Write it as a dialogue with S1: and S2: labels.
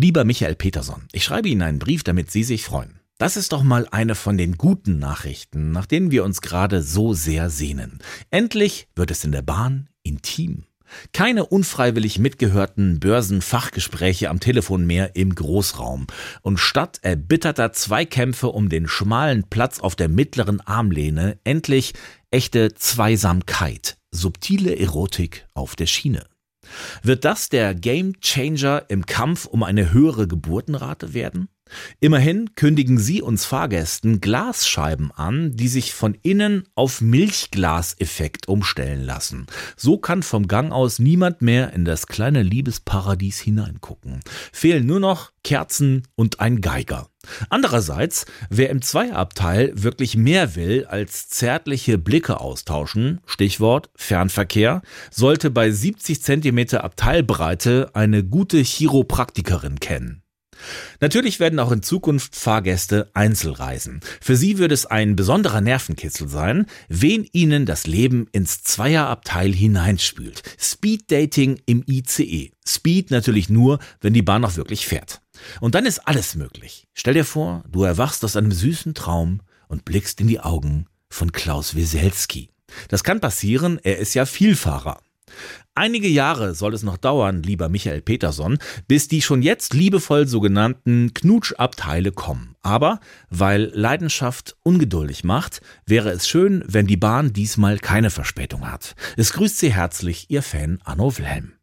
S1: Lieber Michael Peterson, ich schreibe Ihnen einen Brief, damit Sie sich freuen. Das ist doch mal eine von den guten Nachrichten, nach denen wir uns gerade so sehr sehnen. Endlich wird es in der Bahn intim. Keine unfreiwillig mitgehörten Börsenfachgespräche am Telefon mehr im Großraum. Und statt erbitterter Zweikämpfe um den schmalen Platz auf der mittleren Armlehne endlich echte Zweisamkeit, subtile Erotik auf der Schiene. Wird das der Gamechanger im Kampf um eine höhere Geburtenrate werden? Immerhin kündigen Sie uns Fahrgästen Glasscheiben an, die sich von innen auf Milchglaseffekt umstellen lassen. So kann vom Gang aus niemand mehr in das kleine Liebesparadies hineingucken. Fehlen nur noch Kerzen und ein Geiger. Andererseits, wer im Zweierabteil wirklich mehr will als zärtliche Blicke austauschen, Stichwort Fernverkehr, sollte bei 70 cm Abteilbreite eine gute Chiropraktikerin kennen. Natürlich werden auch in Zukunft Fahrgäste Einzelreisen. Für sie wird es ein besonderer Nervenkitzel sein, wen ihnen das Leben ins Zweierabteil hineinspült. Speeddating im ICE. Speed natürlich nur, wenn die Bahn auch wirklich fährt. Und dann ist alles möglich. Stell dir vor, du erwachst aus einem süßen Traum und blickst in die Augen von Klaus Wieselski. Das kann passieren, er ist ja Vielfahrer. Einige Jahre soll es noch dauern, lieber Michael Peterson, bis die schon jetzt liebevoll sogenannten Knutschabteile kommen. Aber weil Leidenschaft ungeduldig macht, wäre es schön, wenn die Bahn diesmal keine Verspätung hat. Es grüßt Sie herzlich, Ihr Fan Arno Wilhelm.